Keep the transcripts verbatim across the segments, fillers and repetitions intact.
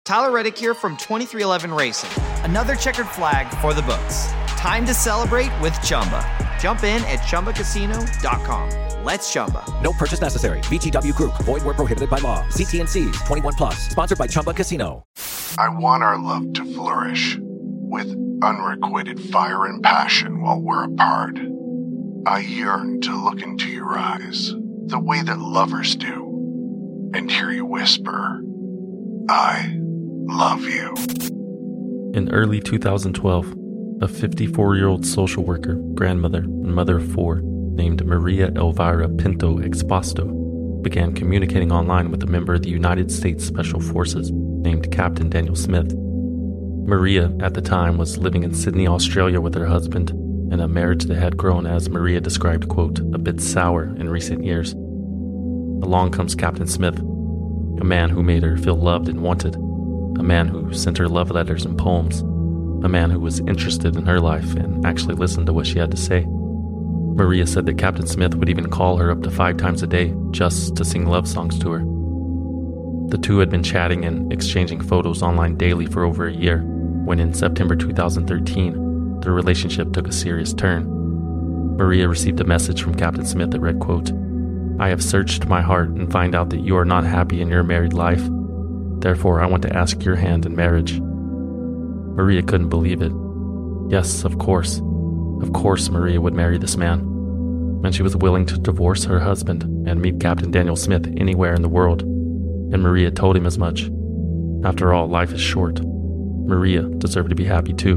Tyler Reddick here from twenty-three eleven Racing. Another checkered flag for the books. Time to celebrate with Chumba. Jump in at Chumba Casino dot com. Let's Chumba. No purchase necessary. V G W Group. Void where prohibited by law. See T and C's. twenty-one plus. Sponsored by Chumba Casino. I want our love to flourish with unrequited fire and passion while we're apart. I yearn to look into your eyes the way that lovers do and hear you whisper, I love you. In early two thousand twelve, a fifty-four-year-old social worker, grandmother, and mother of four named Maria Elvira Pinto Exposto began communicating online with a member of the United States Special Forces named Captain Daniel Smith. Maria, at the time, was living in Sydney, Australia with her husband, in a marriage that had grown, as Maria described, quote, a bit sour in recent years. Along comes Captain Smith, a man who made her feel loved and wanted, a man who sent her love letters and poems, a man who was interested in her life and actually listened to what she had to say. Maria said that Captain Smith would even call her up to five times a day just to sing love songs to her. The two had been chatting and exchanging photos online daily for over a year, when in September two thousand thirteen, their relationship took a serious turn. Maria received a message from Captain Smith that read, quote, I have searched my heart and find out that you are not happy in your married life. Therefore, I want to ask your hand in marriage. Maria couldn't believe it. Yes, of course. Of course Maria would marry this man. And she was willing to divorce her husband and meet Captain Daniel Smith anywhere in the world. And Maria told him as much. After all, life is short. Maria deserved to be happy too.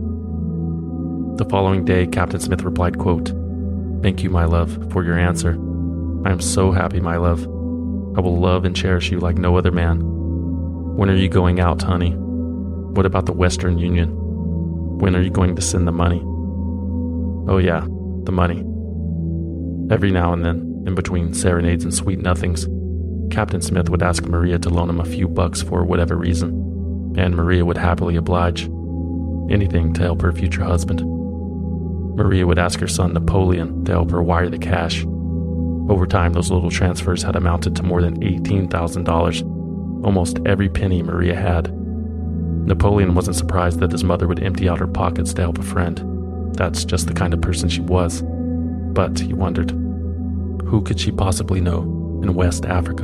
The following day, Captain Smith replied, quote, Thank you, my love, for your answer. I am so happy, my love. I will love and cherish you like no other man. When are you going out, honey? What about the Western Union? When are you going to send the money? Oh yeah, the money. Every now and then, in between serenades and sweet nothings, Captain Smith would ask Maria to loan him a few bucks for whatever reason, and Maria would happily oblige. Anything to help her future husband. Maria would ask her son Napoleon to help her wire the cash. Over time, those little transfers had amounted to more than eighteen thousand dollars, almost every penny Maria had. Napoleon wasn't surprised that his mother would empty out her pockets to help a friend. That's just the kind of person she was. But, he wondered, who could she possibly know in West Africa?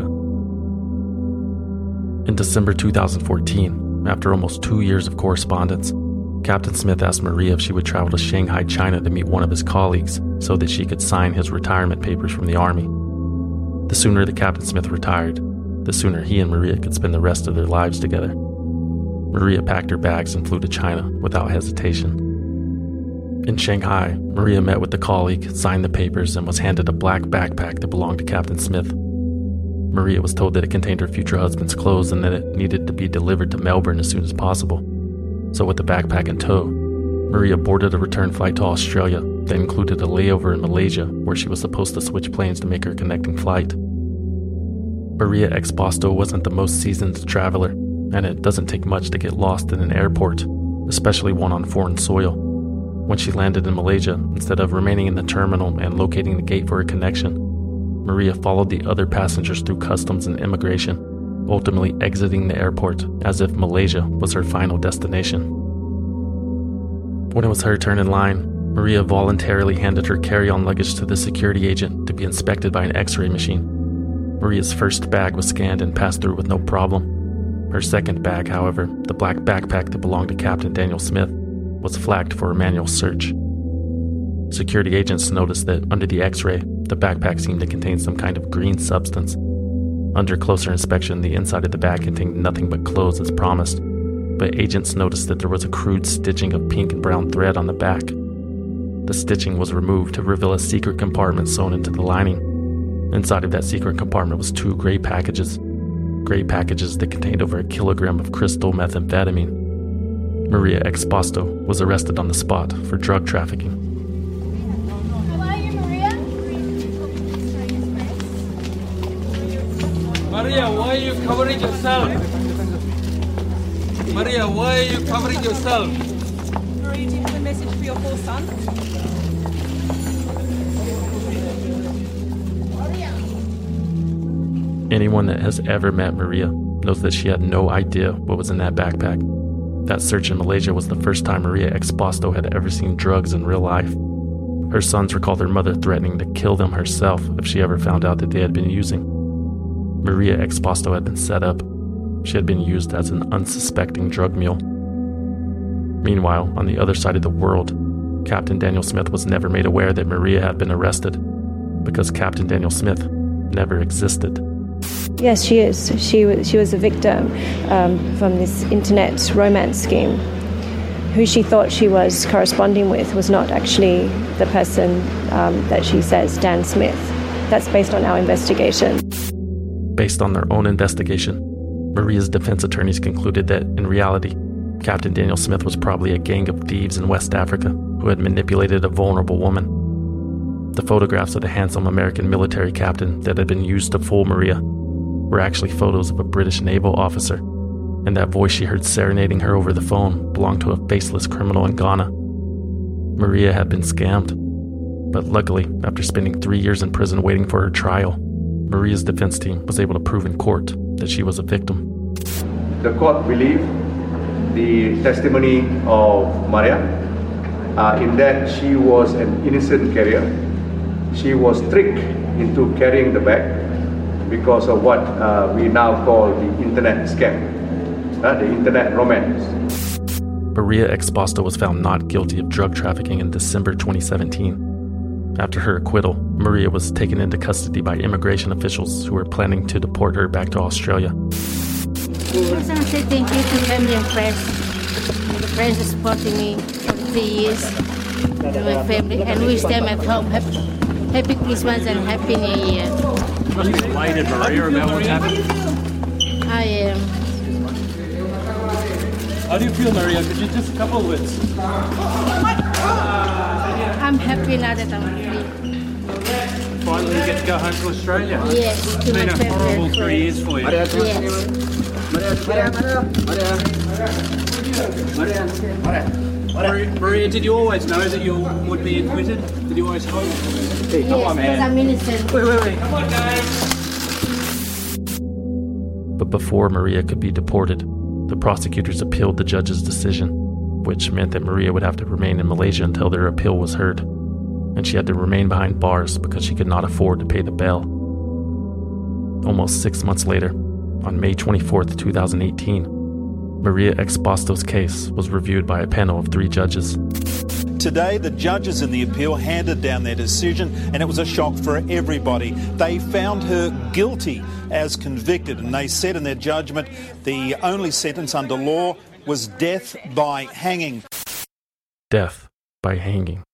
In December two thousand fourteen, after almost two years of correspondence, Captain Smith asked Maria if she would travel to Shanghai, China to meet one of his colleagues so that she could sign his retirement papers from the army. The sooner that Captain Smith retired, the sooner he and Maria could spend the rest of their lives together. Maria packed her bags and flew to China without hesitation. In Shanghai, Maria met with the colleague, signed the papers, and was handed a black backpack that belonged to Captain Smith. Maria was told that it contained her future husband's clothes and that it needed to be delivered to Melbourne as soon as possible. So with the backpack in tow, Maria boarded a return flight to Australia that included a layover in Malaysia where she was supposed to switch planes to make her connecting flight. Maria Exposto wasn't the most seasoned traveler, and it doesn't take much to get lost in an airport, especially one on foreign soil. When she landed in Malaysia, instead of remaining in the terminal and locating the gate for a connection, Maria followed the other passengers through customs and immigration, ultimately exiting the airport as if Malaysia was her final destination. When it was her turn in line, Maria voluntarily handed her carry-on luggage to the security agent to be inspected by an X-ray machine. Maria's first bag was scanned and passed through with no problem. Her second bag, however, the black backpack that belonged to Captain Daniel Smith, was flagged for a manual search. Security agents noticed that under the X-ray, the backpack seemed to contain some kind of green substance. Under closer inspection, the inside of the bag contained nothing but clothes as promised, but agents noticed that there was a crude stitching of pink and brown thread on the back. The stitching was removed to reveal a secret compartment sewn into the lining. Inside of that secret compartment was two gray packages, gray packages that contained over a kilogram of crystal methamphetamine. Maria Exposto was arrested on the spot for drug trafficking. Maria, why are you covering yourself? Maria, why are you covering yourself? Maria, do you have a message for your poor son? Anyone that has ever met Maria knows that she had no idea what was in that backpack. That search in Malaysia was the first time Maria Exposto had ever seen drugs in real life. Her sons recalled their mother threatening to kill them herself if she ever found out that they had been using. Maria Exposto had been set up. She had been used as an unsuspecting drug mule. Meanwhile, on the other side of the world, Captain Daniel Smith was never made aware that Maria had been arrested because Captain Daniel Smith never existed. Yes, she is. She was, she was a victim um, from this internet romance scheme. Who she thought she was corresponding with was not actually the person um, that she says, Dan Smith. That's based on our investigation. Based on their own investigation, Maria's defense attorneys concluded that, in reality, Captain Daniel Smith was probably a gang of thieves in West Africa who had manipulated a vulnerable woman. The photographs of the handsome American military captain that had been used to fool Maria were actually photos of a British naval officer, and that voice she heard serenading her over the phone belonged to a faceless criminal in Ghana. Maria had been scammed, but luckily, after spending three years in prison waiting for her trial, Maria's defense team was able to prove in court that she was a victim. The court believed the testimony of Maria uh, in that she was an innocent carrier. She was tricked into carrying the bag because of what uh, we now call the internet scam, uh, the internet romance. Maria Exposto was found not guilty of drug trafficking in December twenty seventeen. After her acquittal, Maria was taken into custody by immigration officials who were planning to deport her back to Australia. I just want to say thank you to family and friends. The friends are supporting me for three years. And my family, and wish them at home happy, happy Christmas and happy New Year. Are you excited, Maria, about what happened? I am. How do you feel, Maria? Could you just a couple of words? I'm happy now that I'm free. Finally, you get to go home to Australia. Yes, It's to been my a family horrible and three friends. years for you. Yes. Maria, Maria, did you always know that you would be acquitted? Did you always hope? Hey, come Yes, on, because I'm man. innocent. Wait, wait, wait. Come on, guys. But before Maria could be deported, the prosecutors appealed the judge's decision, which meant that Maria would have to remain in Malaysia until their appeal was heard, and she had to remain behind bars because she could not afford to pay the bail. Almost six months later, on May twenty-fourth, twenty eighteen, Maria Exposto's case was reviewed by a panel of three judges. Today, the judges in the appeal handed down their decision, and it was a shock for everybody. They found her guilty as convicted, and they said in their judgment the only sentence under law was death by hanging. Death by hanging.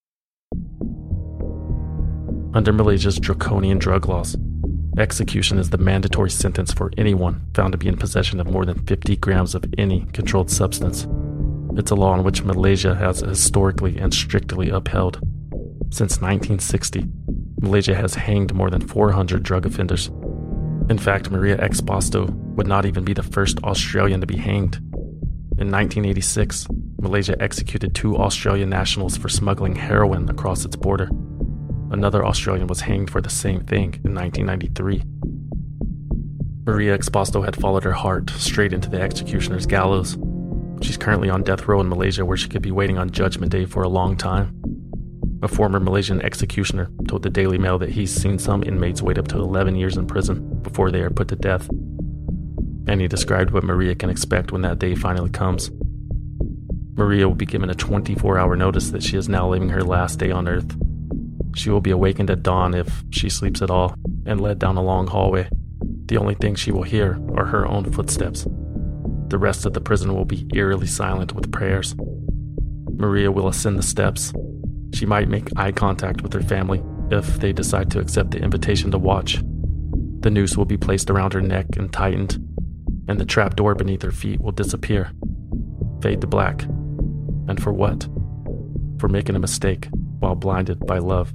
Under Malaysia's draconian drug laws, execution is the mandatory sentence for anyone found to be in possession of more than fifty grams of any controlled substance. It's a law in which Malaysia has historically and strictly upheld. Since nineteen sixty, Malaysia has hanged more than four hundred drug offenders. In fact, Maria Exposto would not even be the first Australian to be hanged. In nineteen eighty-six, Malaysia executed two Australian nationals for smuggling heroin across its border. Another Australian was hanged for the same thing in nineteen ninety-three. Maria Exposto had followed her heart straight into the executioner's gallows. She's currently on death row in Malaysia, where she could be waiting on Judgment Day for a long time. A former Malaysian executioner told the Daily Mail that he's seen some inmates wait up to eleven years in prison before they are put to death. And he described what Maria can expect when that day finally comes. Maria will be given a twenty-four hour notice that she is now living her last day on Earth. She will be awakened at dawn if she sleeps at all, and led down a long hallway. The only thing she will hear are her own footsteps. The rest of the prison will be eerily silent with prayers. Maria will ascend the steps. She might make eye contact with her family if they decide to accept the invitation to watch. The noose will be placed around her neck and tightened, and the trap door beneath her feet will disappear, fade to black. And for what? For making a mistake while blinded by love.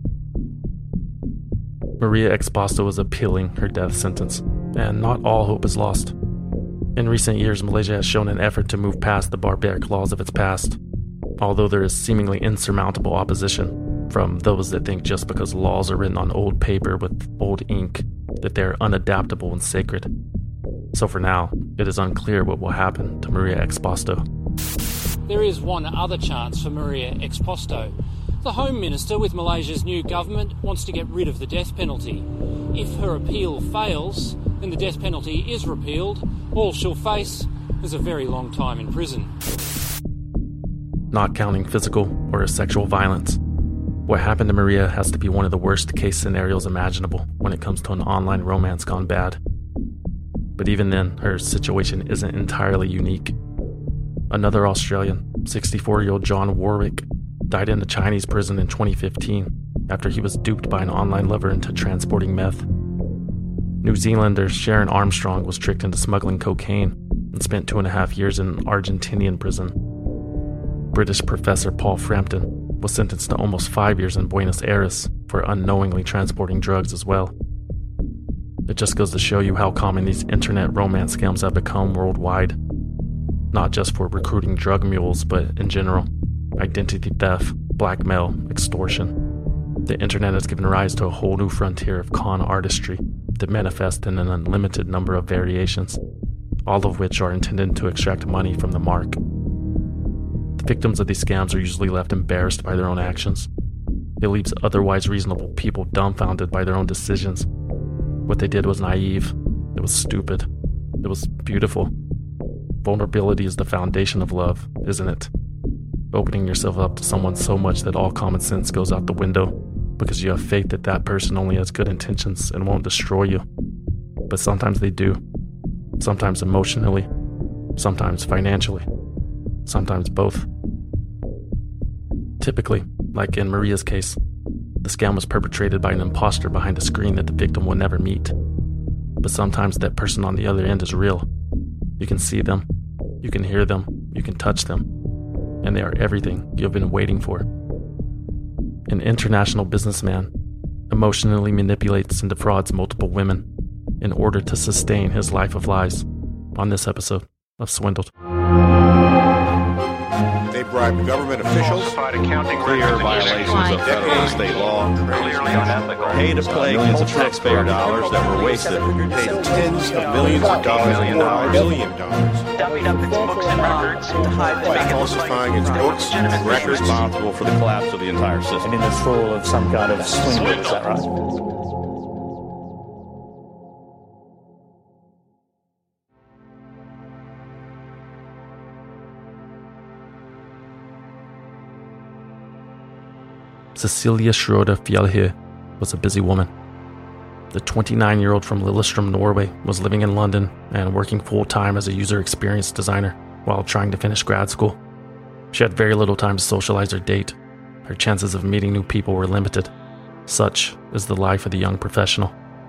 Maria Exposto is appealing her death sentence, and not all hope is lost. In recent years, Malaysia has shown an effort to move past the barbaric laws of its past, although there is seemingly insurmountable opposition from those that think just because laws are written on old paper with old ink, that they are unadaptable and sacred. So for now, it is unclear what will happen to Maria Exposto. There is one other chance for Maria Exposto. The Home Minister with Malaysia's new government wants to get rid of the death penalty. If her appeal fails, then the death penalty is repealed. All she'll face is a very long time in prison. Not counting physical or sexual violence, what happened to Maria has to be one of the worst case scenarios imaginable when it comes to an online romance gone bad. But even then, her situation isn't entirely unique. Another Australian, sixty-four-year-old John Warwick, died in a Chinese prison in twenty fifteen after he was duped by an online lover into transporting meth. New Zealander Sharon Armstrong was tricked into smuggling cocaine and spent two and a half years in an Argentinian prison. British professor Paul Frampton was sentenced to almost five years in Buenos Aires for unknowingly transporting drugs as well. It just goes to show you how common these internet romance scams have become worldwide. Not just for recruiting drug mules, but in general. Identity theft, blackmail, extortion. The internet has given rise to a whole new frontier of con artistry that manifest in an unlimited number of variations, all of which are intended to extract money from the mark. The victims of these scams are usually left embarrassed by their own actions. It leaves otherwise reasonable people dumbfounded by their own decisions. What they did was naive. It was stupid. It was beautiful. Vulnerability is the foundation of love, isn't it? Opening yourself up to someone so much that all common sense goes out the window because you have faith that that person only has good intentions and won't destroy you. But sometimes they do. Sometimes emotionally. Sometimes financially. Sometimes both. Typically, like in Maria's case, the scam was perpetrated by an imposter behind a screen that the victim will never meet. But sometimes that person on the other end is real. You can see them, you can hear them, you can touch them, and they are everything you have been waiting for. An international businessman emotionally manipulates and defrauds multiple women in order to sustain his life of lies on this episode of Swindled. They bribed government officials, clear violations of federal and state law, pay to play into taxpayer dollars that were wasted, paid tens of millions of dollars, or billion dollars, dummied up its books and records to hide the by falsifying its books and records, responsible for the collapse of the entire system. And in the thrall of some kind of swindle, is that right? Cecilia Schroeder Fjellhø was a busy woman. The twenty-nine-year-old from Lillestrøm, Norway, was living in London and working full-time as a user experience designer while trying to finish grad school. She had very little time to socialize or date. Her chances of meeting new people were limited. Such is the life of the young professional.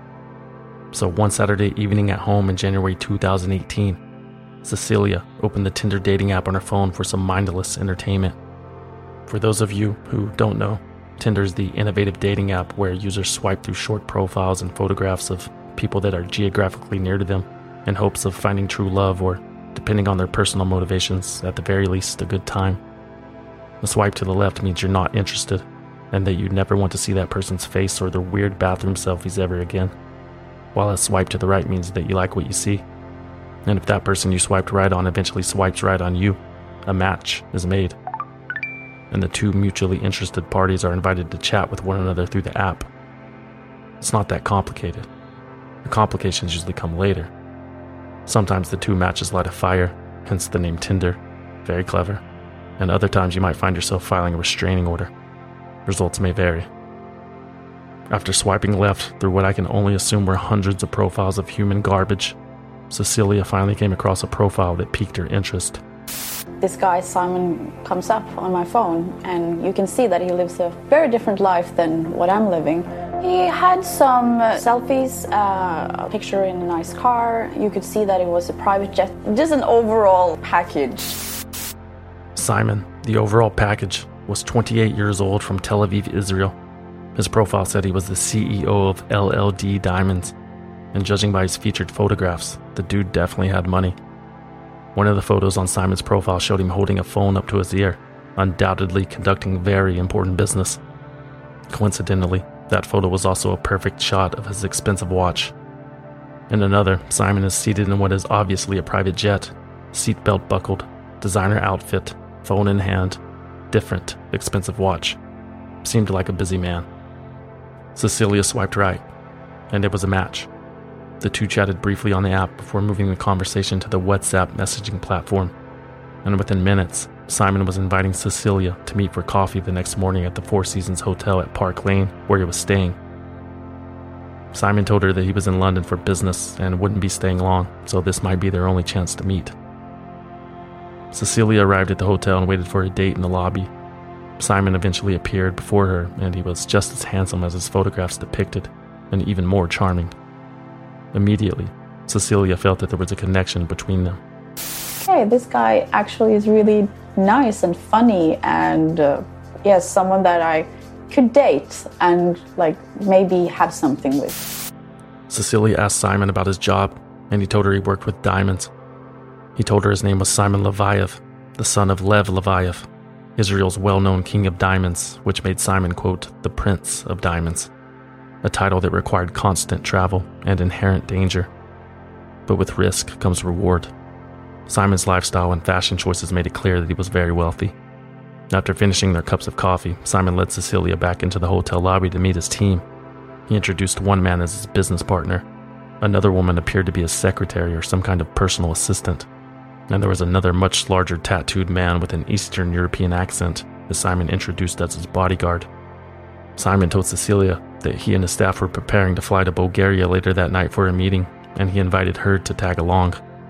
So one Saturday evening at home in January two thousand eighteen, Cecilia opened the Tinder dating app on her phone for some mindless entertainment. For those of you who don't know, Tinder is the innovative dating app where users swipe through short profiles and photographs of people that are geographically near to them in hopes of finding true love or, depending on their personal motivations, at the very least, a good time. The swipe to the left means you're not interested and that you never want to see that person's face or their weird bathroom selfies ever again, while a swipe to the right means that you like what you see. And if that person you swiped right on eventually swipes right on you, a match is made. And the two mutually interested parties are invited to chat with one another through the app. It's not that complicated. The complications usually come later. Sometimes the two matches light a fire, hence the name Tinder. Very clever. And other times you might find yourself filing a restraining order. Results may vary. After swiping left through what I can only assume were hundreds of profiles of human garbage, Cecilia finally came across a profile that piqued her interest. This guy, Simon, comes up on my phone, and you can see that he lives a very different life than what I'm living. He had some uh, selfies, uh, a picture in a nice car. You could see that it was a private jet. Just an overall package. Simon, the overall package, was twenty-eight years old from Tel Aviv, Israel. His profile said he was the C E O of L L D Diamonds, and judging by his featured photographs, the dude definitely had money. One of the photos on Simon's profile showed him holding a phone up to his ear, undoubtedly conducting very important business. Coincidentally, that photo was also a perfect shot of his expensive watch. In another, Simon is seated in what is obviously a private jet, seatbelt buckled, designer outfit, phone in hand, different, expensive watch. Seemed like a busy man. Cecilia swiped right, and it was a match. The two chatted briefly on the app before moving the conversation to the WhatsApp messaging platform, and within minutes, Simon was inviting Cecilia to meet for coffee the next morning at the Four Seasons Hotel at Park Lane, where he was staying. Simon told her that he was in London for business and wouldn't be staying long, so this might be their only chance to meet. Cecilia arrived at the hotel and waited for a date in the lobby. Simon eventually appeared before her, and he was just as handsome as his photographs depicted, and even more charming. Immediately, Cecilia felt that there was a connection between them. Hey, this guy actually is really nice and funny, and uh, yes, someone that I could date and like maybe have something with. Cecilia asked Simon about his job, and he told her he worked with diamonds. He told her his name was Simon Leviev, the son of Lev Leviev, Israel's well-known king of diamonds, which made Simon, quote, the Prince of Diamonds, a title that required constant travel and inherent danger. But with risk comes reward. Simon's lifestyle and fashion choices made it clear that he was very wealthy. After finishing their cups of coffee, Simon led Cecilia back into the hotel lobby to meet his team. He introduced one man as his business partner. Another woman appeared to be his secretary or some kind of personal assistant. And there was another much larger tattooed man with an Eastern European accent that Simon introduced as his bodyguard. Simon told Cecilia that he and his staff were preparing to fly to Bulgaria later that night for a meeting, and he invited her to tag along.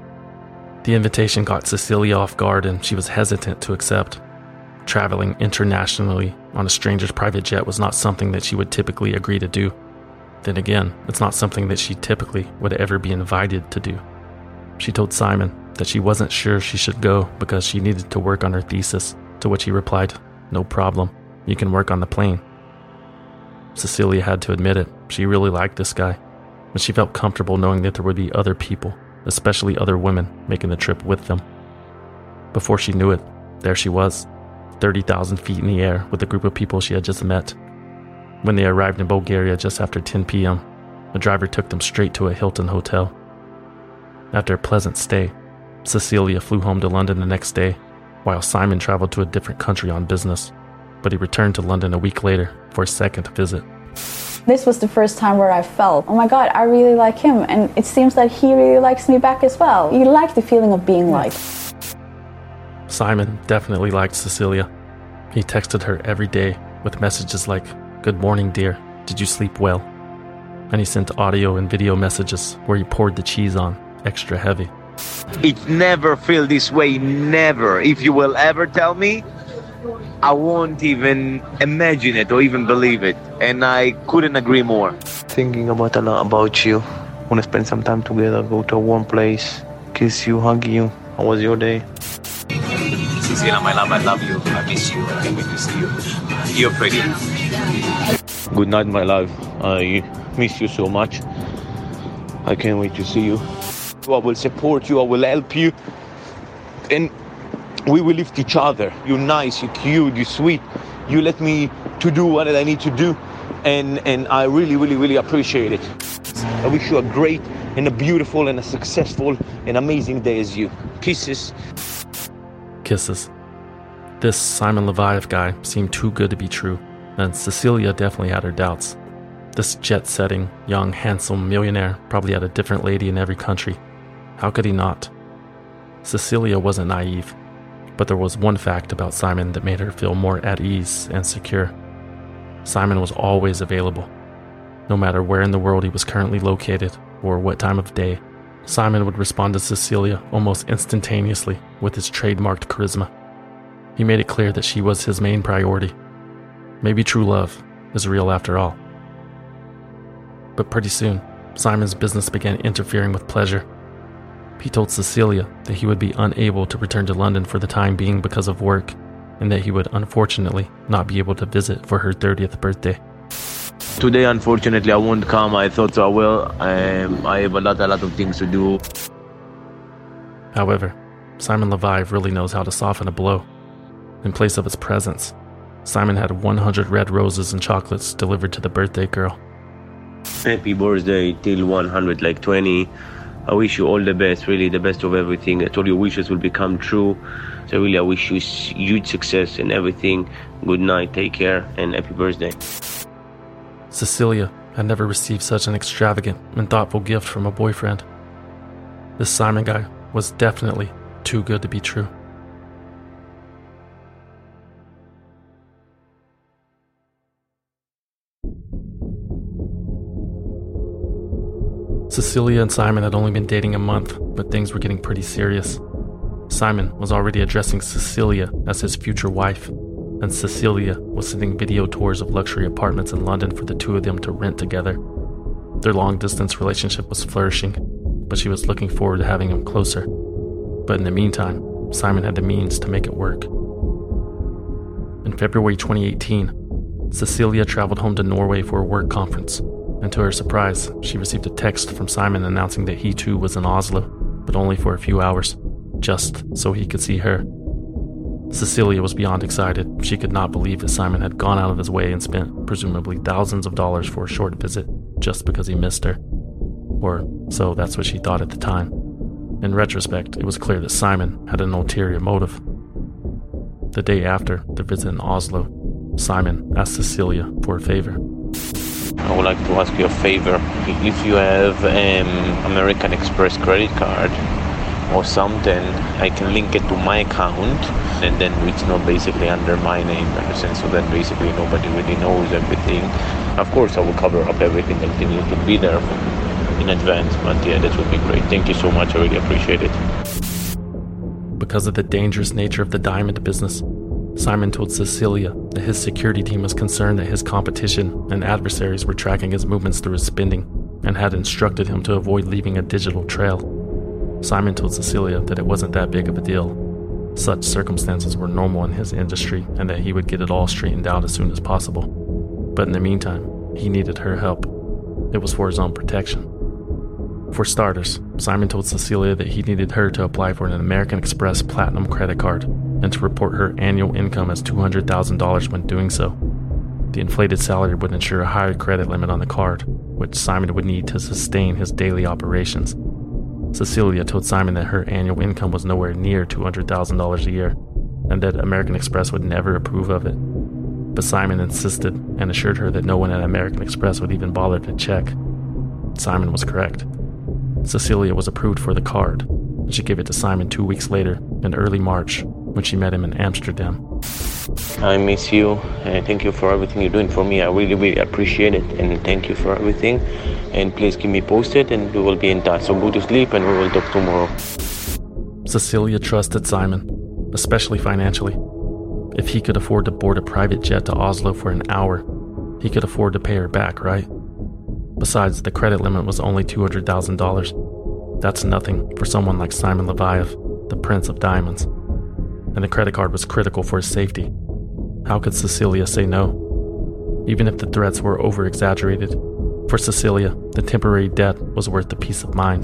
The invitation caught Cecilia off guard, and she was hesitant to accept. Traveling internationally on a stranger's private jet was not something that she would typically agree to do. Then again, it's not something that she typically would ever be invited to do. She told Simon that she wasn't sure she should go because she needed to work on her thesis, to which he replied, "No problem, you can work on the plane." Cecilia had to admit it, she really liked this guy, but she felt comfortable knowing that there would be other people, especially other women, making the trip with them. Before she knew it, there she was, thirty thousand feet in the air with a group of people she had just met. When they arrived in Bulgaria just after ten p.m., the driver took them straight to a Hilton hotel. After a pleasant stay, Cecilia flew home to London the next day, while Simon traveled to a different country on business, but he returned to London a week later for a second visit. This was the first time where I felt, oh my God, I really like him, and it seems that he really likes me back as well. You like the feeling of being liked. Simon definitely liked Cecilia. He texted her every day with messages like, "Good morning, dear. Did you sleep well?" And he sent audio and video messages where he poured the cheese on, extra heavy. It never feel this way, never. If you will ever tell me, I won't even imagine it or even believe it. And I couldn't agree more. Thinking about a lot about you. Want to spend some time together, go to a warm place, kiss you, hug you. How was your day? Cecilia, my love, I love you. I miss you. I can't wait to see you. You're pretty. Good night, my love. I miss you so much. I can't wait to see you. I will support you, I will help you, and we will lift each other. You're nice, you're cute, you're sweet. You let me to do what I need to do, and, and I really, really, really appreciate it. I wish you a great and a beautiful and a successful and amazing day as you. Kisses. Kisses. This Simon Leviev guy seemed too good to be true, and Cecilia definitely had her doubts. This jet-setting, young, handsome millionaire probably had a different lady in every country. How could he not? Cecilia wasn't naive, but there was one fact about Simon that made her feel more at ease and secure. Simon was always available. No matter where in the world he was currently located or what time of day, Simon would respond to Cecilia almost instantaneously with his trademarked charisma. He made it clear that she was his main priority. Maybe true love is real after all. But pretty soon, Simon's business began interfering with pleasure. He told Cecilia that he would be unable to return to London for the time being because of work, and that he would unfortunately not be able to visit for her thirtieth birthday. Today, unfortunately, I won't come. I thought I will. Um, I have a lot, a lot of things to do. However, Simon Leviev really knows how to soften a blow. In place of his presents, Simon had one hundred red roses and chocolates delivered to the birthday girl. Happy birthday till one hundred like twenty. I wish you all the best, really the best of everything. That all your wishes will become true. So really I wish you huge success in everything. Good night, take care, and happy birthday. Cecilia had never received such an extravagant and thoughtful gift from a boyfriend. This Simon guy was definitely too good to be true. Cecilia and Simon had only been dating a month, but things were getting pretty serious. Simon was already addressing Cecilia as his future wife, and Cecilia was sending video tours of luxury apartments in London for the two of them to rent together. Their long-distance relationship was flourishing, but she was looking forward to having him closer. But in the meantime, Simon had the means to make it work. In February twenty eighteen, Cecilia traveled home to Norway for a work conference, and to her surprise, she received a text from Simon announcing that he too was in Oslo, but only for a few hours, just so he could see her. Cecilia was beyond excited. She could not believe that Simon had gone out of his way and spent presumably thousands of dollars for a short visit just because he missed her. Or so that's what she thought at the time. In retrospect, it was clear that Simon had an ulterior motive. The day after the visit in Oslo, Simon asked Cecilia for a favor. I would like to ask you a favor. If you have an um, American Express credit card or something, I can link it to my account, and then it's not basically under my name, understand? So then basically nobody really knows everything. Of course, I will cover up everything that you need to be there in advance, but yeah, that would be great. Thank you so much. I really appreciate it. Because of the dangerous nature of the diamond business, Simon told Cecilia that his security team was concerned that his competition and adversaries were tracking his movements through his spending and had instructed him to avoid leaving a digital trail. Simon told Cecilia that it wasn't that big of a deal. Such circumstances were normal in his industry and that he would get it all straightened out as soon as possible. But in the meantime, he needed her help. It was for his own protection. For starters, Simon told Cecilia that he needed her to apply for an American Express Platinum credit card and to report her annual income as two hundred thousand dollars when doing so. The inflated salary would ensure a higher credit limit on the card, which Simon would need to sustain his daily operations. Cecilia told Simon that her annual income was nowhere near two hundred thousand dollars a year, and that American Express would never approve of it. But Simon insisted and assured her that no one at American Express would even bother to check. Simon was correct. Cecilia was approved for the card, and she gave it to Simon two weeks later, in early March, when she met him in Amsterdam. I miss you, and thank you for everything you're doing for me. I really, really appreciate it, and thank you for everything. And please keep me posted, and we will be in touch. So go to sleep, and we will talk tomorrow. Cecilia trusted Simon, especially financially. If he could afford to board a private jet to Oslo for an hour, he could afford to pay her back, right? Besides, the credit limit was only two hundred thousand dollars. That's nothing for someone like Simon Leviev, the Prince of Diamonds. And the credit card was critical for his safety. How could Cecilia say no? Even if the threats were over-exaggerated, for Cecilia, the temporary debt was worth the peace of mind.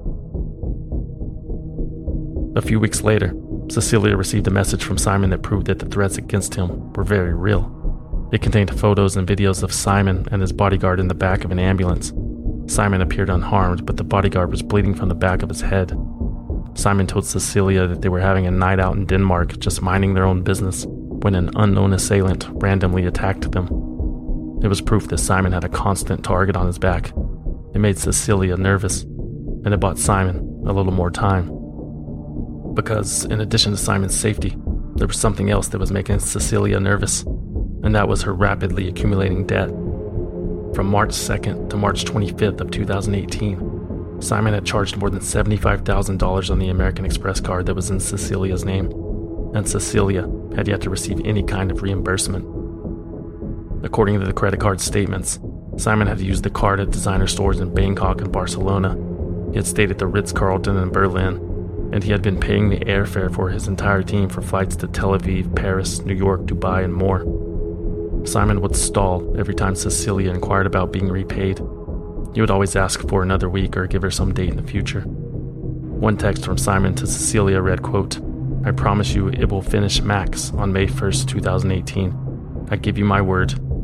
A few weeks later, Cecilia received a message from Simon that proved that the threats against him were very real. It contained photos and videos of Simon and his bodyguard in the back of an ambulance. Simon appeared unharmed, but the bodyguard was bleeding from the back of his head. Simon told Cecilia that they were having a night out in Denmark, just minding their own business, when an unknown assailant randomly attacked them. It was proof that Simon had a constant target on his back. It made Cecilia nervous, and it bought Simon a little more time. Because, in addition to Simon's safety, there was something else that was making Cecilia nervous, and that was her rapidly accumulating debt. From March second to March twenty-fifth of two thousand eighteen, Simon had charged more than seventy-five thousand dollars on the American Express card that was in Cecilia's name, and Cecilia had yet to receive any kind of reimbursement. According to the credit card statements, Simon had used the card at designer stores in Bangkok and Barcelona. He had stayed at the Ritz-Carlton in Berlin, and he had been paying the airfare for his entire team for flights to Tel Aviv, Paris, New York, Dubai, and more. Simon would stall every time Cecilia inquired about being repaid. He would always ask for another week or give her some date in the future. One text from Simon to Cecilia read, quote, "I promise you it will finish max on May first, two thousand eighteen. I give you my word,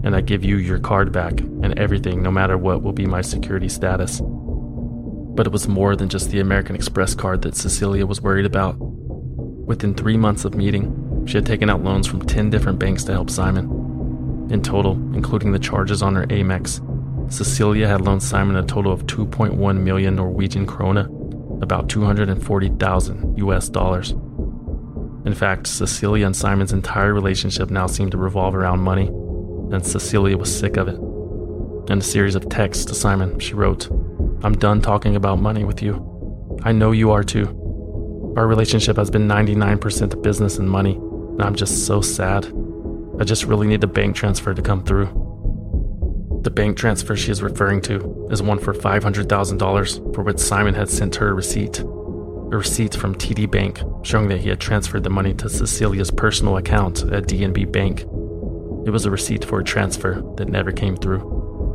and I give you your card back, and everything, no matter what, will be my security status. But it was more than just the American Express card that Cecilia was worried about. Within three months of meeting, she had taken out loans from ten different banks to help Simon. In total, including the charges on her Amex, Cecilia had loaned Simon a total of two point one million Norwegian krone, about two hundred forty thousand U S dollars. In fact, Cecilia and Simon's entire relationship now seemed to revolve around money, and Cecilia was sick of it. In a series of texts to Simon, she wrote, "I'm done talking about money with you. I know you are too. Our relationship has been ninety-nine percent business and money, and I'm just so sad. I just really need the bank transfer to come through." The bank transfer she is referring to is one for five hundred thousand dollars, for which Simon had sent her a receipt. A receipt from T D Bank showing that he had transferred the money to Cecilia's personal account at D N B Bank. It was a receipt for a transfer that never came through.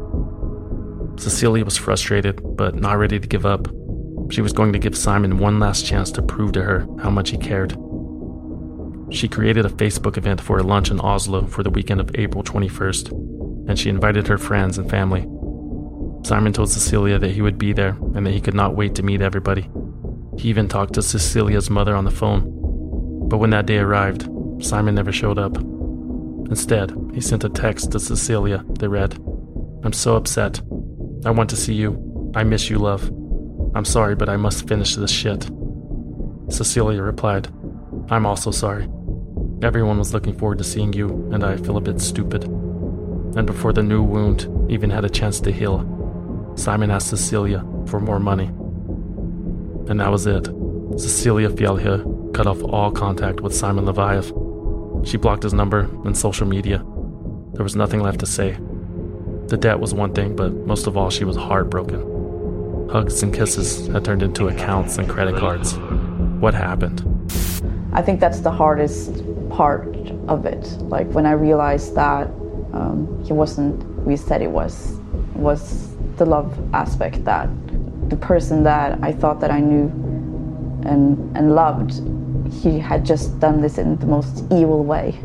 Cecilia was frustrated, but not ready to give up. She was going to give Simon one last chance to prove to her how much he cared. She created a Facebook event for a lunch in Oslo for the weekend of April twenty-first, and she invited her friends and family. Simon told Cecilia that he would be there and that he could not wait to meet everybody. He even talked to Cecilia's mother on the phone. But when that day arrived, Simon never showed up. Instead, he sent a text to Cecilia that read, "I'm so upset. I want to see you. I miss you, love. I'm sorry, but I must finish this shit." Cecilia replied, "I'm also sorry. Everyone was looking forward to seeing you, and I feel a bit stupid." And before the new wound even had a chance to heal, Simon asked Cecilia for more money. And that was it. Cecilia Fjellhø cut off all contact with Simon Levaev. She blocked his number and social media. There was nothing left to say. The debt was one thing, but most of all, she was heartbroken. Hugs and kisses had turned into accounts and credit cards. What happened? I think that's the hardest part of it. Like when I realized that um, he wasn't who he said he was, was the love aspect, that the person that I thought that I knew and, and loved, he had just done this in the most evil way.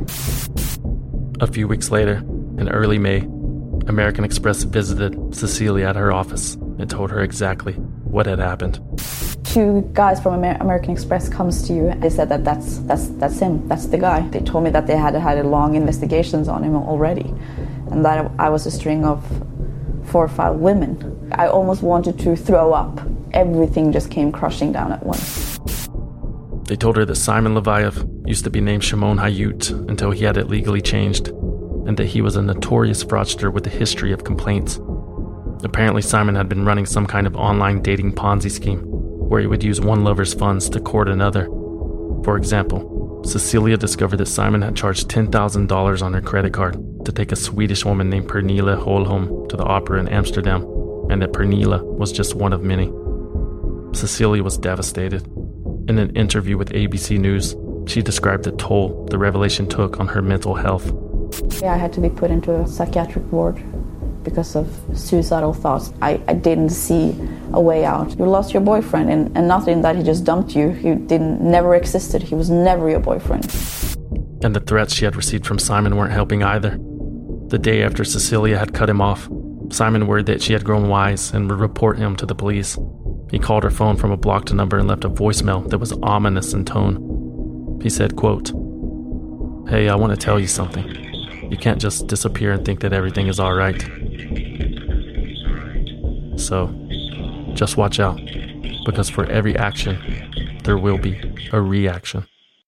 A few weeks later, in early May, American Express visited Cecilia at her office and told her exactly what had happened. Two guys from Amer- American Express comes to you. They said that that's, that's, that's him, that's the guy. They told me that they had had a long investigations on him already, and that I was a string of four or five women. I almost wanted to throw up. Everything just came crushing down at once. They told her that Simon Levaev used to be named Shimon Hayut until he had it legally changed, and that he was a notorious fraudster with a history of complaints. Apparently, Simon had been running some kind of online dating Ponzi scheme, where he would use one lover's funds to court another. For example, Cecilia discovered that Simon had charged ten thousand dollars on her credit card to take a Swedish woman named Pernilla Holholm to the opera in Amsterdam, and that Pernilla was just one of many. Cecilia was devastated. In an interview with A B C News, she described the toll the revelation took on her mental health. Yeah, I had to be put into a psychiatric ward because of suicidal thoughts. I, I didn't see a way out. You lost your boyfriend, and, and not in that he just dumped you. He didn't never existed. He was never your boyfriend. And the threats she had received from Simon weren't helping either. The day after Cecilia had cut him off, Simon worried that she had grown wise and would report him to the police. He called her phone from a blocked number and left a voicemail that was ominous in tone. He said, quote, "Hey, I want to tell you something. You can't just disappear and think that everything is all right. So, just watch out, because for every action, there will be a reaction."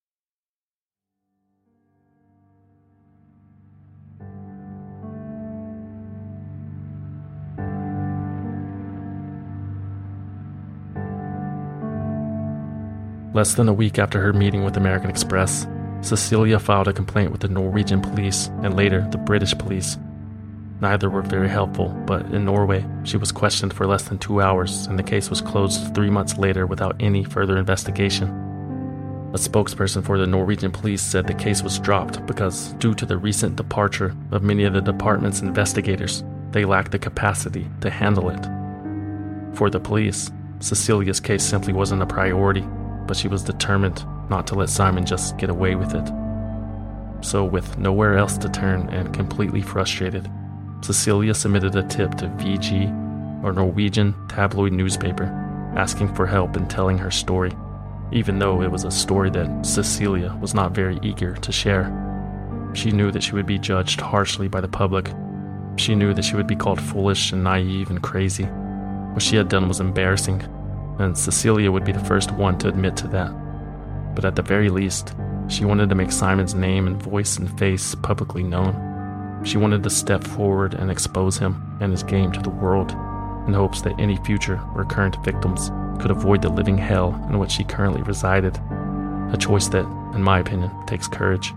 Less than a week after her meeting with American Express, Cecilia filed a complaint with the Norwegian police and later the British police. Neither were very helpful, but in Norway, she was questioned for less than two hours and the case was closed three months later without any further investigation. A spokesperson for the Norwegian police said the case was dropped because, due to the recent departure of many of the department's investigators, they lacked the capacity to handle it. For the police, Cecilia's case simply wasn't a priority, but she was determined not to let Simon just get away with it. So with nowhere else to turn and completely frustrated, Cecilia submitted a tip to V G, or Norwegian tabloid newspaper, asking for help in telling her story, even though it was a story that Cecilia was not very eager to share. She knew that she would be judged harshly by the public. She knew that she would be called foolish and naive and crazy. What she had done was embarrassing, and Cecilia would be the first one to admit to that. But at the very least, she wanted to make Simon's name and voice and face publicly known. She wanted to step forward and expose him and his game to the world, in hopes that any future or current victims could avoid the living hell in which she currently resided, a choice that, in my opinion, takes courage.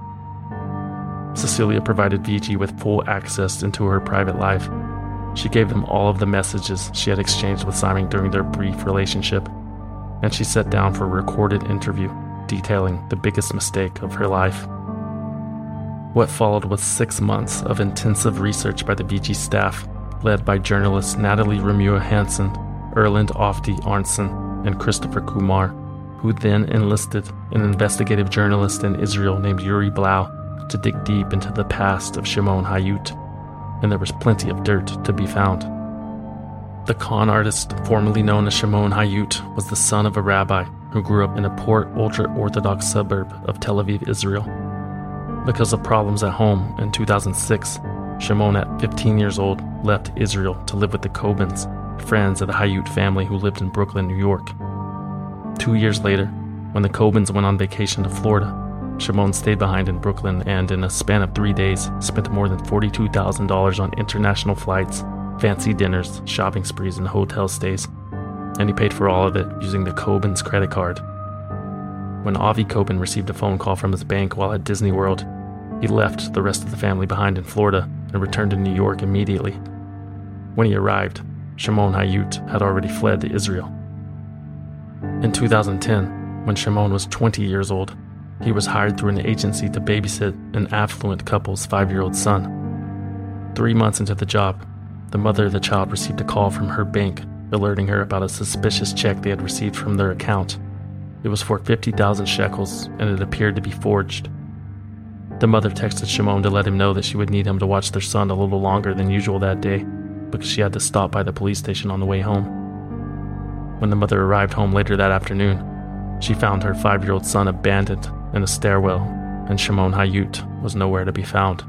Cecilia provided V G with full access into her private life. She gave them all of the messages she had exchanged with Simon during their brief relationship, and she sat down for a recorded interview detailing the biggest mistake of her life. What followed was six months of intensive research by the V G staff, led by journalists Natalie Remua Hansen, Erland Ofti Arntzen, and Christopher Kumar, who then enlisted an investigative journalist in Israel named Yuri Blau to dig deep into the past of Shimon Hayut, and there was plenty of dirt to be found. The con artist, formerly known as Shimon Hayut, was the son of a rabbi who grew up in a poor ultra-Orthodox suburb of Tel Aviv, Israel. Because of problems at home in two thousand six, Shimon, at fifteen years old, left Israel to live with the Kobins, friends of the Hayut family who lived in Brooklyn, New York. Two years later, when the Kobins went on vacation to Florida, Shimon stayed behind in Brooklyn and, in a span of three days, spent more than forty-two thousand dollars on international flights, fancy dinners, shopping sprees, and hotel stays, and he paid for all of it using the Kobins' credit card. When Avi Kobin received a phone call from his bank while at Disney World, he left the rest of the family behind in Florida and returned to New York immediately. When he arrived, Shimon Hayut had already fled to Israel. In two thousand ten, when Shimon was twenty years old, he was hired through an agency to babysit an affluent couple's five-year-old son. Three months into the job, the mother of the child received a call from her bank alerting her about a suspicious check they had received from their account. It was for fifty thousand shekels, and it appeared to be forged. The mother texted Shimon to let him know that she would need him to watch their son a little longer than usual that day, because she had to stop by the police station on the way home. When the mother arrived home later that afternoon, she found her five-year-old son abandoned in a stairwell, and Shimon Hayut was nowhere to be found.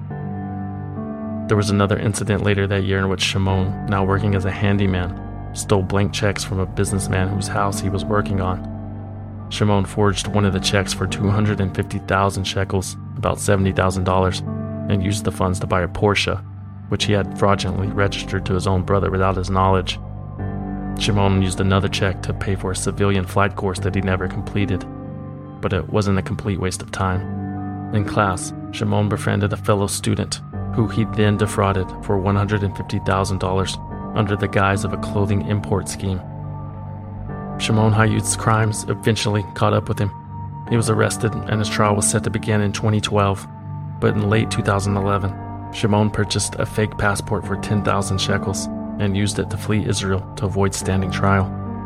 There was another incident later that year in which Shimon, now working as a handyman, stole blank checks from a businessman whose house he was working on. Shimon forged one of the checks for two hundred fifty thousand shekels, about seventy thousand dollars, and used the funds to buy a Porsche, which he had fraudulently registered to his own brother without his knowledge. Shimon used another check to pay for a civilian flight course that he never completed, but it wasn't a complete waste of time. In class, Shimon befriended a fellow student, who he then defrauded for one hundred fifty thousand dollars under the guise of a clothing import scheme. Shimon Hayut's crimes eventually caught up with him. He was arrested and his trial was set to begin in twenty twelve, but in late two thousand eleven, Shimon purchased a fake passport for ten thousand shekels and used it to flee Israel to avoid standing trial.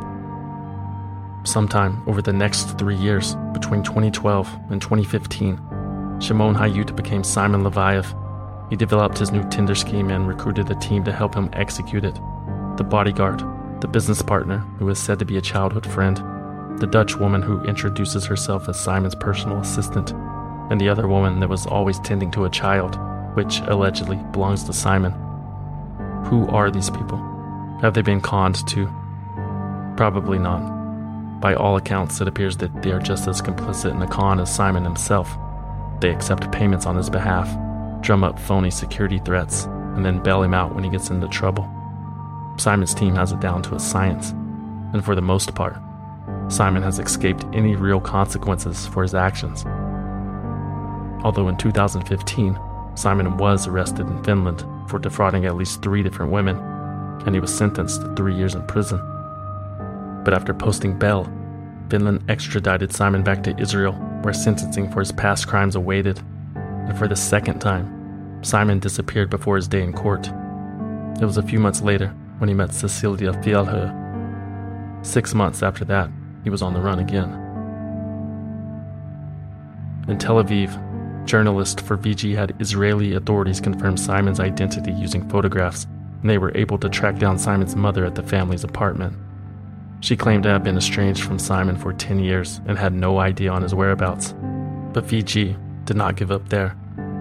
Sometime over the next three years, between twenty twelve and twenty fifteen, Shimon Hayut became Simon Levayev. He developed his new Tinder scheme and recruited a team to help him execute it. The bodyguard, the business partner who is said to be a childhood friend, the Dutch woman who introduces herself as Simon's personal assistant, and the other woman that was always tending to a child, which allegedly belongs to Simon. Who are these people? Have they been conned too? Probably not. By all accounts, it appears that they are just as complicit in the con as Simon himself. They accept payments on his behalf, drum up phony security threats, and then bail him out when he gets into trouble. Simon's team has it down to a science, and for the most part, Simon has escaped any real consequences for his actions. Although in two thousand fifteen, Simon was arrested in Finland for defrauding at least three different women, and he was sentenced to three years in prison. But after posting bail, Finland extradited Simon back to Israel, where sentencing for his past crimes awaited, and for the second time, Simon disappeared before his day in court. It was a few months later when he met Cecilia Fjellhø. Six months after that, he was on the run again. In Tel Aviv, Journalists for V G had Israeli authorities confirm Simon's identity using photographs, and they were able to track down Simon's mother at the family's apartment. She claimed to have been estranged from Simon for ten years and had no idea on his whereabouts. But V G did not give up there.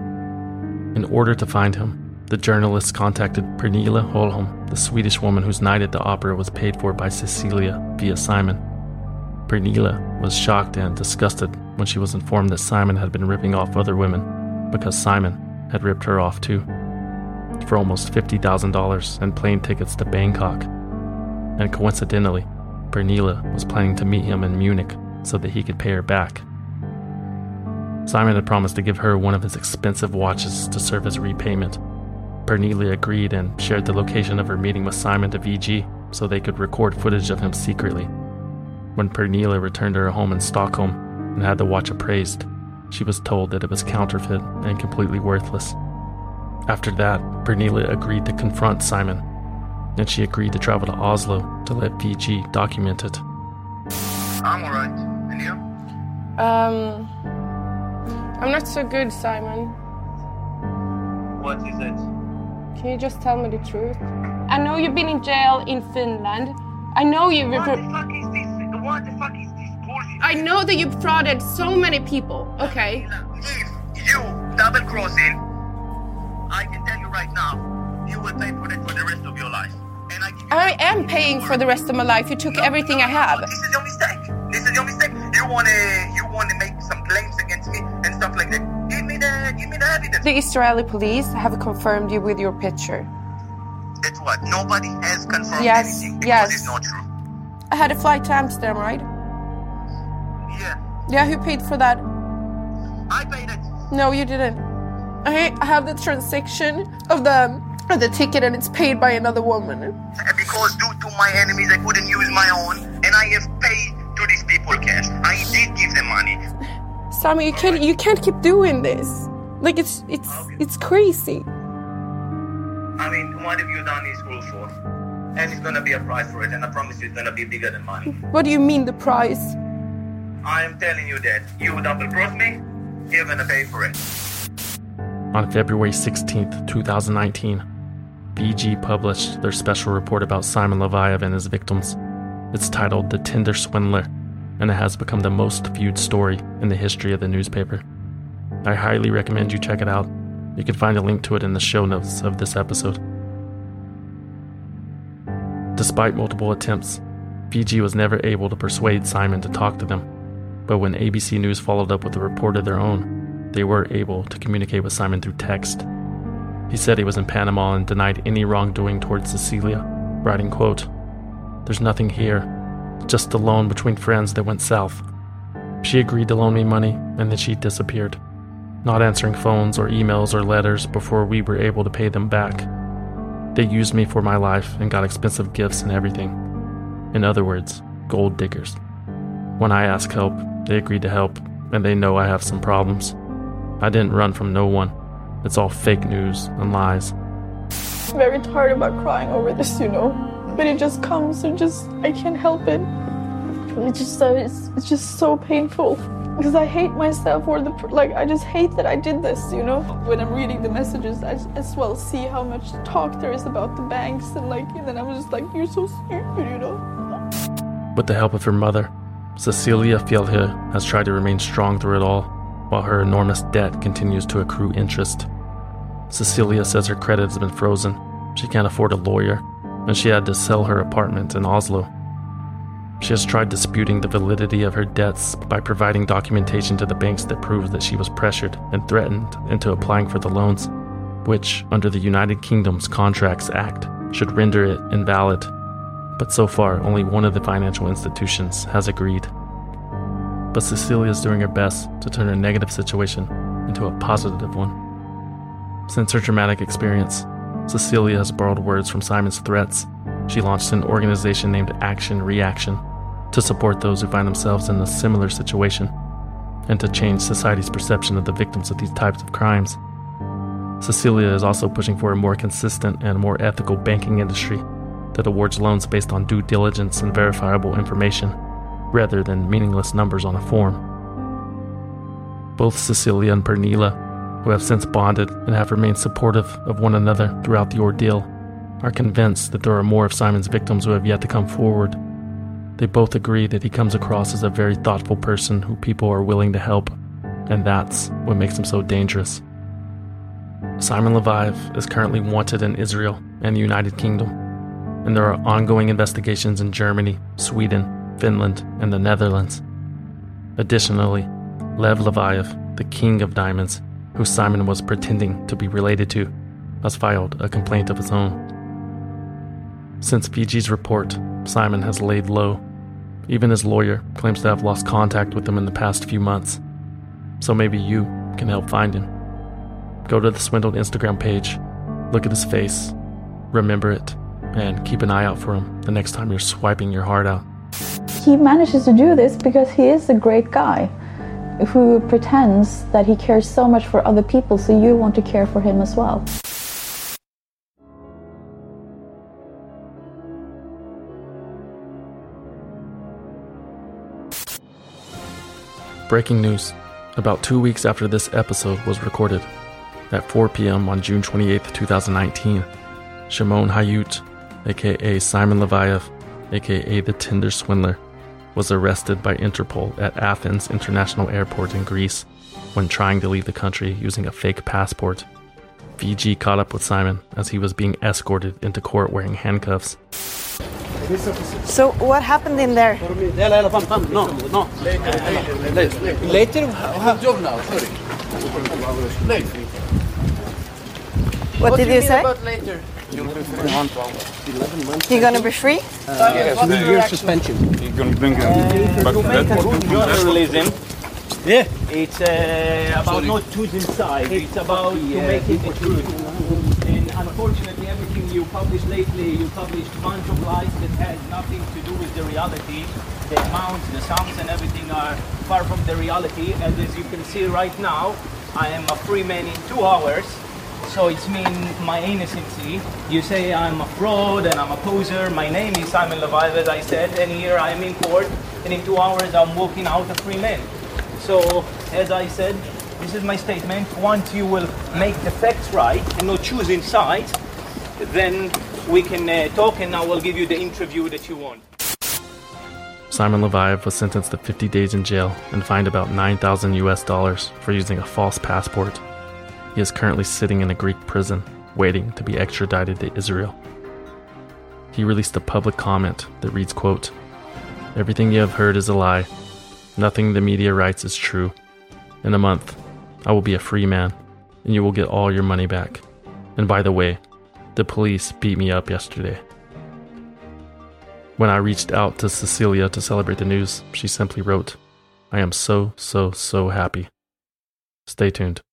In order to find him, the journalists contacted Pernilla Holm, the Swedish woman whose night at the opera was paid for by Cecilia via Simon. Pernilla was shocked and disgusted when she was informed that Simon had been ripping off other women because Simon had ripped her off too, for almost fifty thousand dollars and plane tickets to Bangkok. And coincidentally, Pernilla was planning to meet him in Munich so that he could pay her back. Simon had promised to give her one of his expensive watches to serve as repayment. Pernilla agreed and shared the location of her meeting with Simon to V G so they could record footage of him secretly. When Pernilla returned to her home in Stockholm and had the watch appraised, she was told that it was counterfeit and completely worthless. After that, Pernilla agreed to confront Simon, and she agreed to travel to Oslo to let V G document it. I'm alright. And you? Um, I'm not so good, Simon. What is it? Can you just tell me the truth? I know you've been in jail in Finland. I know you've... What the fuck is this? What the fuck is this bullshit? I know that you've frauded so many people, okay? If you double-crossing, I can tell you right now, you will pay for it for the rest of your life. And I, give you I am paying for the rest of my life. You took no, everything no, I have. No, this is your mistake. This is your mistake. You wanna, you wanna make some claims against me and stuff like that. Give me the, give me the evidence. The Israeli police have confirmed you with your picture. That's what? Nobody has confirmed yes, anything because yes. it's not true. I had a flight to Amsterdam, right? Yeah. Yeah, who paid for that? I paid it. No, you didn't. I have the transaction of the of the ticket and it's paid by another woman. Because due to my enemies, I couldn't use my own, and I have paid to these people cash. I did give them money. Sammy, you can't you can't keep doing this. Like it's it's okay. It's crazy. I mean, what have you done this school for? And it's gonna be a price for it, and I promise you it's gonna be bigger than money. What do you mean the price? I am telling you that you double cross me, you're gonna pay for it. On February sixteenth, twenty nineteen, V G published their special report about Simon Levayev and his victims. It's titled The Tinder Swindler, and it has become the most viewed story in the history of the newspaper. I highly recommend you check it out. You can find a link to it in the show notes of this episode. Despite multiple attempts, V G was never able to persuade Simon to talk to them, but when A B C News followed up with a report of their own, they were able to communicate with Simon through text. He said he was in Panama and denied any wrongdoing towards Cecilia, writing, quote, "There's nothing here, just a loan between friends that went south. She agreed to loan me money, and then she disappeared, not answering phones or emails or letters before we were able to pay them back. They used me for my life and got expensive gifts and everything. In other words, gold diggers. When I ask help, they agreed to help, and they know I have some problems. I didn't run from no one. It's all fake news and lies." I'm very tired about crying over this, you know. But it just comes and just, I can't help it. It's just so, it's, it's just so painful. Because I hate myself or the, like, I just hate that I did this, you know. When I'm reading the messages, I as well see how much talk there is about the banks and like, and then I'm just like, you're so stupid, you know. With the help of her mother, Cecilia Fjellhø has tried to remain strong through it all, while her enormous debt continues to accrue interest. Cecilia says her credit has been frozen, she can't afford a lawyer, and she had to sell her apartment in Oslo. She has tried disputing the validity of her debts by providing documentation to the banks that proves that she was pressured and threatened into applying for the loans, which, under the United Kingdom's Contracts Act, should render it invalid. But so far, only one of the financial institutions has agreed. But Cecilia is doing her best to turn a negative situation into a positive one. Since her traumatic experience, Cecilia has borrowed words from Simon's threats. She launched an organization named Action Reaction to support those who find themselves in a similar situation and to change society's perception of the victims of these types of crimes. Cecilia is also pushing for a more consistent and more ethical banking industry that awards loans based on due diligence and verifiable information, rather than meaningless numbers on a form. Both Cecilia and Pernilla, who have since bonded and have remained supportive of one another throughout the ordeal, are convinced that there are more of Simon's victims who have yet to come forward. They both agree that he comes across as a very thoughtful person who people are willing to help, and that's what makes him so dangerous. Simon Leviev is currently wanted in Israel and the United Kingdom, and there are ongoing investigations in Germany, Sweden, Finland, and the Netherlands. Additionally, Lev Leviev, the king of diamonds, who Simon was pretending to be related to, has filed a complaint of his own. Since V G's report, Simon has laid low. Even his lawyer claims to have lost contact with him in the past few months. So maybe you can help find him. Go to the Swindled Instagram page, look at his face, remember it, and keep an eye out for him the next time you're swiping your heart out. He manages to do this because he is a great guy who pretends that he cares so much for other people, so you want to care for him as well. Breaking news. About two weeks after this episode was recorded, at four p.m. on June twenty-eighth, twenty nineteen, Shimon Hayut, aka Simon Leviev, aka the Tinder Swindler, was arrested by Interpol at Athens International Airport in Greece when trying to leave the country using a fake passport. V G caught up with Simon as he was being escorted into court wearing handcuffs. So what happened in there? No, no. Later? What did do you mean say? About later? You're gonna be free? Uh, yes, two year suspension. You're gonna bring him back to bed? You want to release him? Yeah. It's uh, about Sorry. not truth inside. It's about to make it the truth. And unfortunately, everything you published lately, you published a bunch of lies that had nothing to do with the reality. The amounts, the sums, and everything are far from the reality. And as you can see right now, I am a free man in two hours. So it's mean my innocency. You say I'm a fraud and I'm a poser. My name is Simon Leviev, as I said, and here I am in court. And in two hours, I'm walking out a free man. So, as I said, this is my statement. Once you will make the facts right and not choose inside, then we can uh, talk and I will give you the interview that you want. Simon Leviev was sentenced to fifty days in jail and fined about nine thousand U S dollars for using a false passport. He is currently sitting in a Greek prison, waiting to be extradited to Israel. He released a public comment that reads, quote, "Everything you have heard is a lie. Nothing the media writes is true. In a month, I will be a free man, and you will get all your money back. And by the way, the police beat me up yesterday." When I reached out to Cecilia to celebrate the news, she simply wrote, "I am so, so, so happy." Stay tuned.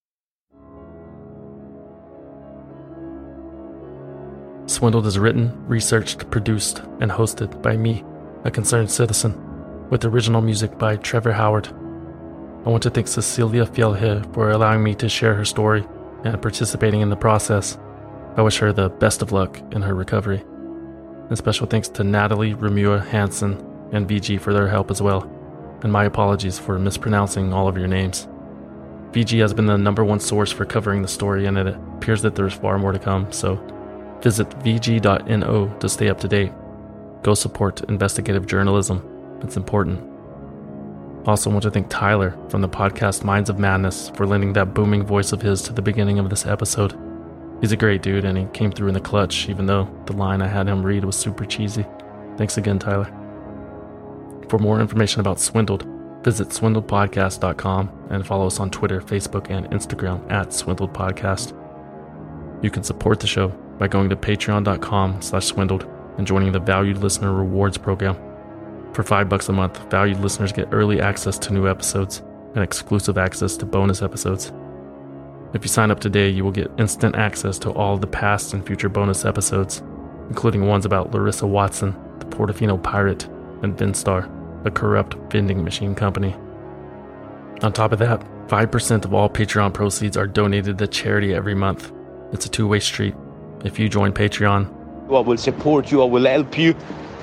Swindled is written, researched, produced, and hosted by me, a concerned citizen, with original music by Trevor Howard. I want to thank Cecilia Fjellhe for allowing me to share her story and participating in the process. I wish her the best of luck in her recovery. And special thanks to Natalie Remua Hansen and V G for their help as well, and my apologies for mispronouncing all of your names. V G has been the number one source for covering the story, and it appears that there's far more to come, so visit v g dot n o to stay up to date. Go support investigative journalism. It's important. Also want to thank Tyler from the podcast Minds of Madness for lending that booming voice of his to the beginning of this episode. He's a great dude and he came through in the clutch, even though the line I had him read was super cheesy. Thanks again, Tyler. For more information about Swindled, visit swindled podcast dot com and follow us on Twitter, Facebook, and Instagram at Swindled Podcast. You can support the show by going to patreon dot com slash swindled and joining the Valued Listener Rewards program. For five bucks a month, valued listeners get early access to new episodes and exclusive access to bonus episodes. If you sign up today, you will get instant access to all of the past and future bonus episodes, including ones about Larissa Watson, the Portofino pirate, and Vinstar, a corrupt vending machine company. On top of that, five percent of all Patreon proceeds are donated to charity every month. It's a two-way street. If you join Patreon, I will support you, I will help you,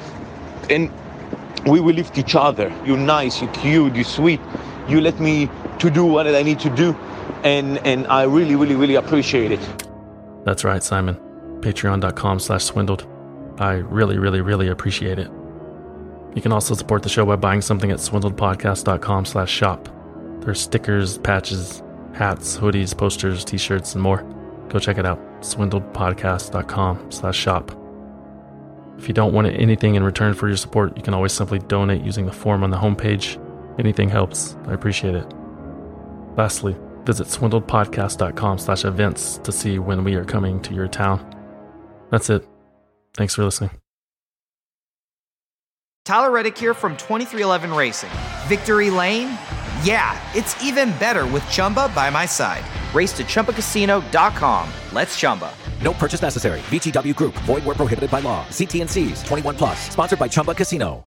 and we will lift each other. You're nice, you're cute, you're sweet. You let me to do what I need to do. And, and I really, really, really appreciate it. That's right, Simon. Patreon.com slash swindled. I really, really, really appreciate it. You can also support the show by buying something at swindledpodcast.com slash shop. There's stickers, patches, hats, hoodies, posters, t-shirts, and more. Go check it out. swindledpodcast.com slash shop. If you don't want anything in return for your support, you can always simply donate using the form on the homepage. Anything helps. I appreciate it. Lastly, visit swindledpodcast.com slash events to see when we are coming to your town. That's it. Thanks for listening. Tyler Reddick here from twenty-three eleven Racing. Victory Lane? Yeah, it's even better with Chumba by my side. Race to Chumba Casino dot com. Let's Chumba. No purchase necessary. V G W Group. Void where prohibited by law. See T and C's. twenty-one plus. Sponsored by Chumba Casino.